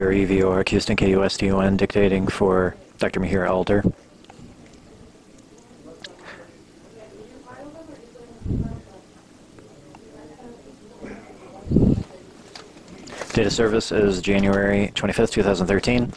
EVOR, Houston, KUSTUN, dictating for Dr. Mihir Elder. Date of service is January 25th, 2013.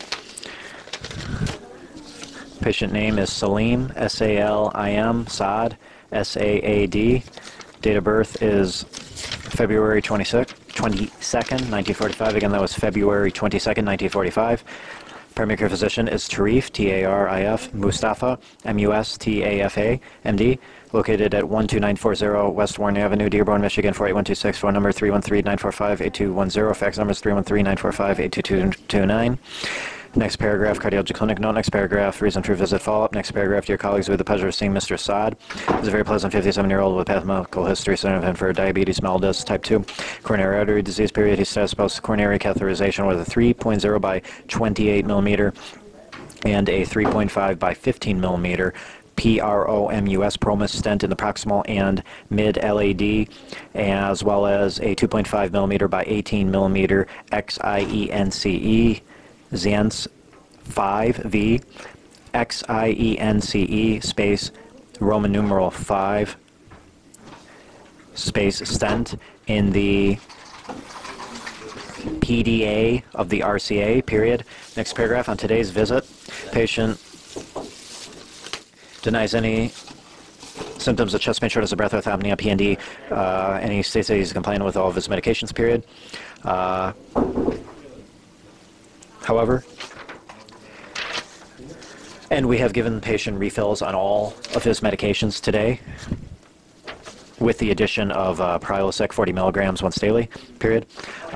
Patient name is Salim, S-A-L-I-M, Saad, S-A-A-D. Date of birth is February 22nd, 1945. Again, that was February 22nd, 1945. Primary care physician is Tarif, T-A-R-I-F, Mustafa, M-U-S-T-A-F-A, M-D, located at 12940 West Warren Avenue, Dearborn, Michigan, 48126, phone number 313-945-8210, fax number is 313-945-8229. Next paragraph, cardiology clinic note. Next paragraph, reason for visit follow-up. Next paragraph, dear colleagues, we have the pleasure of seeing Mr. Saad. He's a very pleasant 57-year-old with pathological history of for diabetes mellitus type 2, coronary artery disease period. He status post coronary catheterization with a 3.0 by 28 millimeter and a 3.5 by 15 millimeter PROMUS Promus stent in the proximal and mid LAD, as well as a 2.5 millimeter by 18 millimeter XIENCE Zience 5V XIENCE space Roman numeral 5 space stent in the PDA of the RCA period. Next paragraph, on today's visit, patient denies any symptoms of chest pain, shortness of breath, orthopnea, PND, and he states that he's compliant with all of his medications, period. However, and we have given the patient refills on all of his medications today, with the addition of Prilosec 40 milligrams once daily, period.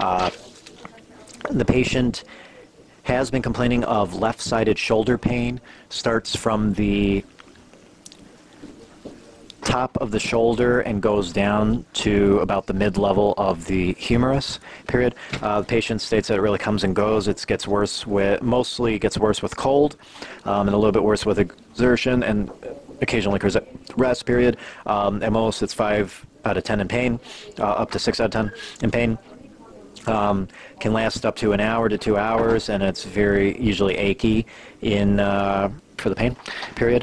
The patient has been complaining of left-sided shoulder pain, starts from the top of the shoulder and goes down to about the mid-level of the humerus, period. The patient states that it really comes and goes. It gets worse with, mostly gets worse with cold, and a little bit worse with exertion, and occasionally rest, period. At most, it's 5 out of 10 in pain, up to 6 out of 10 in pain. Can last up to an hour to 2 hours, and it's very usually achy in for the pain, period.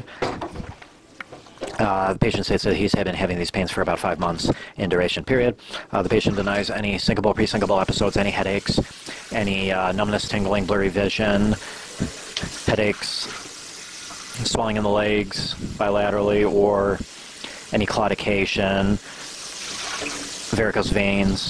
The patient states that he's been having these pains for about 5 months in duration, period. The patient denies any syncopal, pre-syncopal episodes, any headaches, any numbness, tingling, blurry vision, headaches, swelling in the legs bilaterally, or any claudication, varicose veins,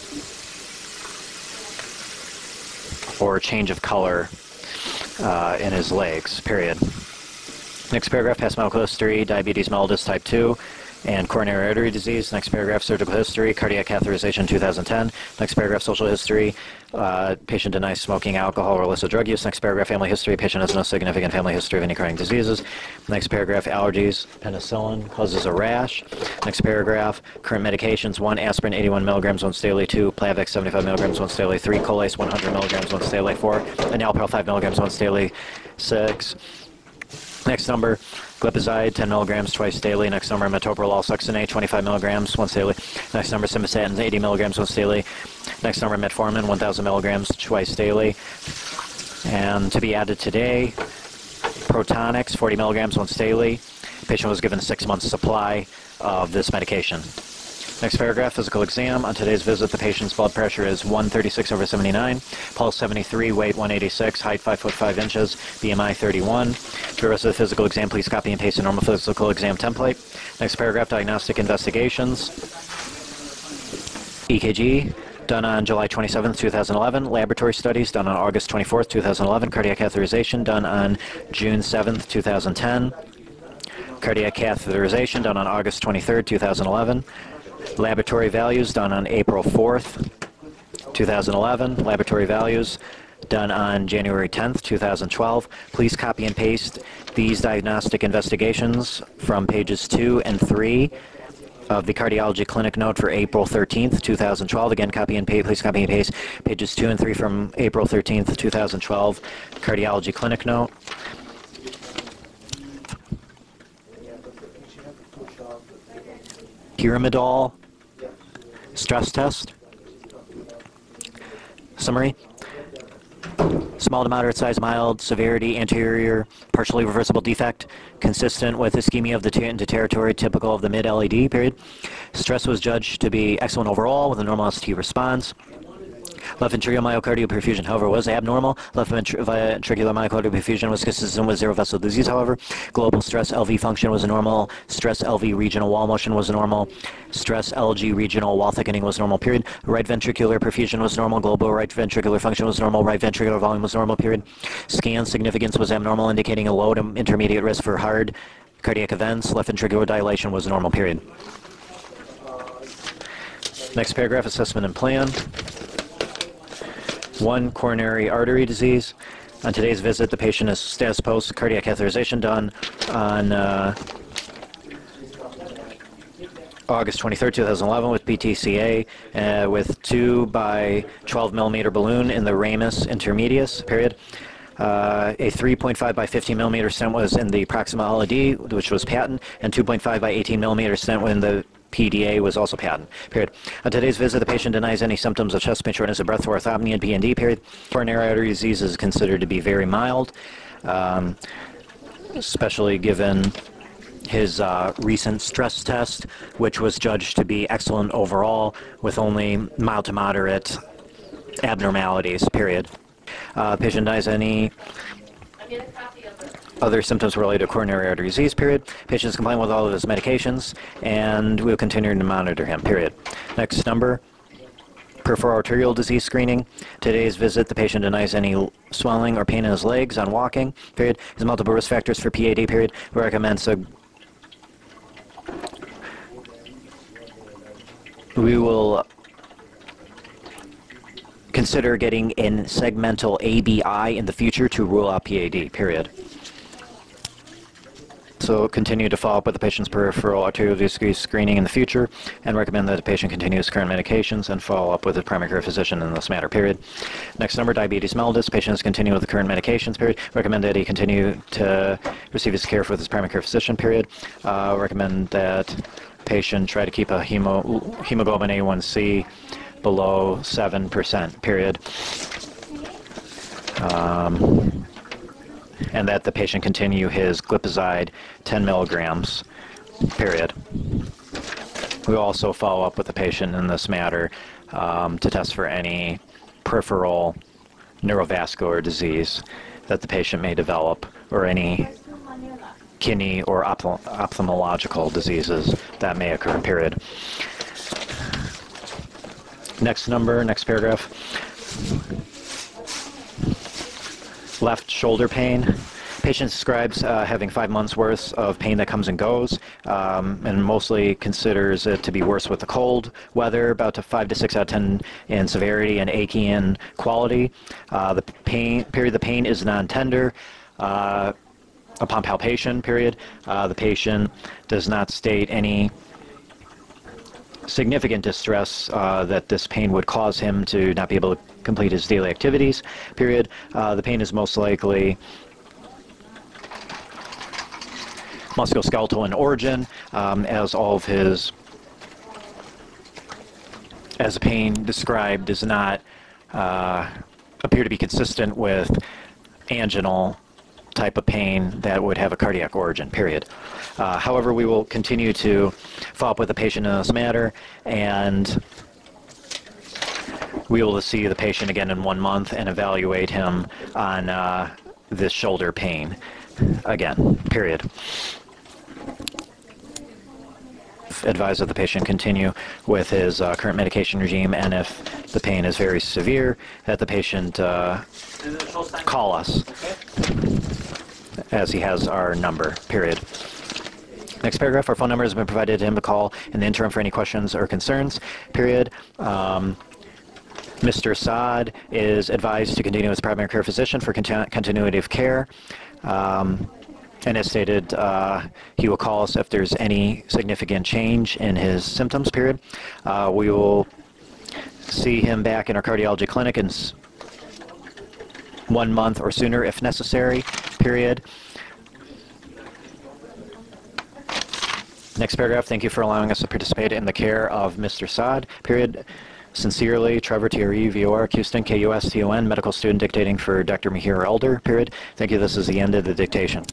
or change of color in his legs, period. Next paragraph, past medical history, diabetes mellitus type 2, and coronary artery disease. Next paragraph, surgical history, cardiac catheterization 2010. Next paragraph, social history, patient denies smoking, alcohol, or illicit drug use. Next paragraph, family history, patient has no significant family history of any chronic diseases. Next paragraph, allergies, penicillin causes a rash. Next paragraph, current medications, 1 aspirin 81 milligrams once daily, 2 Plavix 75 milligrams once daily, 3 Colace 100 milligrams once daily, 4 Enalpril 5 milligrams once daily, 6 next number, glipizide, 10 milligrams twice daily. Next number, metoprolol succinate, 25 milligrams once daily. Next number, simvastatin, 80 milligrams once daily. Next number, metformin, 1,000 milligrams twice daily. And to be added today, Protonix, 40 milligrams once daily. Patient was given a 6-month supply of this medication. Next paragraph, physical exam. On today's visit, the patient's blood pressure is 136/79, pulse 73, weight 186, height 5'5" BMI 31. For the rest of the physical exam, please copy and paste a normal physical exam template. Next paragraph, diagnostic investigations. EKG, done on July 27th, 2011. Laboratory studies, done on August 24th, 2011. Cardiac catheterization, done on June 7th, 2010. Cardiac catheterization, done on August 23rd, 2011. Laboratory values done on April 4th, 2011. Laboratory values done on January 10th, 2012. Please copy and paste these diagnostic investigations from pages 2 and 3 of the cardiology clinic note for April 13th, 2012. Again, copy and paste, please copy and paste pages 2 and 3 from April 13th, 2012 cardiology clinic note. Pyramidol stress test. Summary. Small to moderate size, mild severity, anterior, partially reversible defect, consistent with ischemia of the into territory, typical of the mid-LAD period. Stress was judged to be excellent overall with a normal ST response. Left ventricular myocardial perfusion, however, was abnormal. Left ventricular myocardial perfusion was consistent with zero vessel disease, however. Global stress LV function was normal. Stress LV regional wall motion was normal. Stress LG regional wall thickening was normal, period. Right ventricular perfusion was normal. Global right ventricular function was normal. Right ventricular volume was normal, period. Scan significance was abnormal, indicating a low to intermediate risk for hard cardiac events. Left ventricular dilation was normal, period. Next paragraph, assessment and plan. 1. Coronary artery disease. On today's visit, the patient is status post cardiac catheterization done on August 23, 2011 with PTCA with 2 by 12 millimeter balloon in the ramus intermedius, period. A 3.5 by 15 millimeter stent was in the proximal LAD, which was patent, and 2.5 by 18 millimeter stent in the PDA was also patent, period. On today's visit, the patient denies any symptoms of chest pain, shortness of breath, orthopnea, and PND, period. Coronary artery disease is considered to be very mild, especially given his recent stress test, which was judged to be excellent overall with only mild to moderate abnormalities, period. Patient denies any other symptoms related to coronary artery disease, period. Patient is compliant with all of his medications, and we'll continue to monitor him, period. Next number, peripheral arterial disease screening. Today's visit, the patient denies any swelling or pain in his legs on walking, period. His multiple risk factors for PAD, period. We recommend we will consider getting in segmental ABI in the future to rule out PAD, period. So continue to follow up with the patient's peripheral arterial disease screening in the future and recommend that the patient continue his current medications and follow up with the primary care physician in this matter, period. Next number, diabetes mellitus. Patient is continue with the current medications, period. Recommend that he continue to receive his care with his primary care physician, period. Recommend that patient try to keep a hemoglobin A1C below 7%, period. And that the patient continue his glipizide 10 milligrams, period. We also follow up with the patient in this matter to test for any peripheral neurovascular disease that the patient may develop or any kidney or ophthalmological diseases that may occur, period. Next number, next paragraph. Left shoulder pain. Patient describes having 5 months worth of pain that comes and goes, and mostly considers it to be worse with the cold weather, about to 5 to 6 out of 10 in severity and achy in quality. The pain is non-tender upon palpation, period. The patient does not state any significant distress that this pain would cause him to not be able to complete his daily activities, period. The pain is most likely musculoskeletal in origin, as all of his, as the pain described does not appear to be consistent with anginal type of pain that would have a cardiac origin, period. However, we will continue to follow up with the patient in this matter, and we will see the patient again in 1 month and evaluate him on this shoulder pain again, period. Advise that the patient continue with his current medication regime, and if the pain is very severe, that the patient call us, as he has our number, period. Next paragraph, our phone number has been provided to him to call in the interim for any questions or concerns, period. Mr. Saad is advised to continue with his primary care physician for continuity of care. And as stated, he will call us if there's any significant change in his symptoms, period. We will see him back in our cardiology clinic in 1 month or sooner if necessary, period. Next paragraph, thank you for allowing us to participate in the care of Mr. Saad, period. Sincerely, Trevor, T-R-E-V-O-R, Houston, K-U-S-T-O-N, medical student dictating for Dr. Mihir Elder, period. Thank you. This is the end of the dictation.